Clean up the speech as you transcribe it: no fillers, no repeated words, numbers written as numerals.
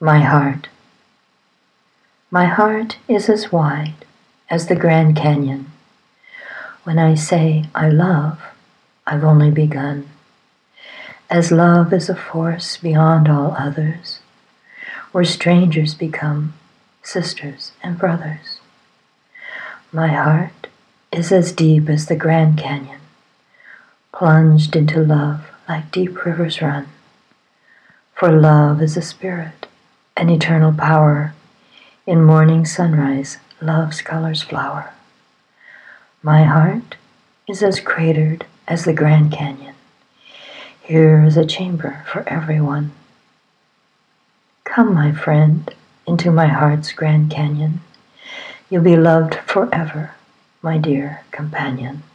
My heart. My heart is as wide as the Grand Canyon. When I say I love, I've only begun. As love is a force beyond all others, where strangers become sisters and brothers. My heart is as deep as the Grand Canyon, plunged into love like deep rivers run. For love is a spirit, an eternal power. In morning sunrise, love's colors flower. My heart is as cratered as the Grand Canyon. Here is a chamber for everyone. Come, my friend, into my heart's Grand Canyon. You'll be loved forever, my dear companion.